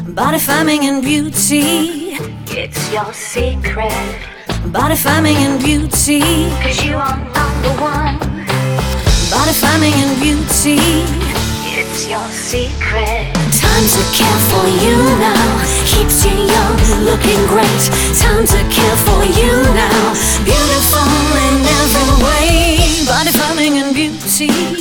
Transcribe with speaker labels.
Speaker 1: Body farming and beauty,
Speaker 2: It's your secret,
Speaker 1: body farming and beauty,
Speaker 2: 'cause you are number one.
Speaker 1: body farming and beauty.
Speaker 2: It's your secret.
Speaker 1: Time to care for you now, keeps you young, looking great. Time to care for you now, beautiful in every way. Body farming and beauty.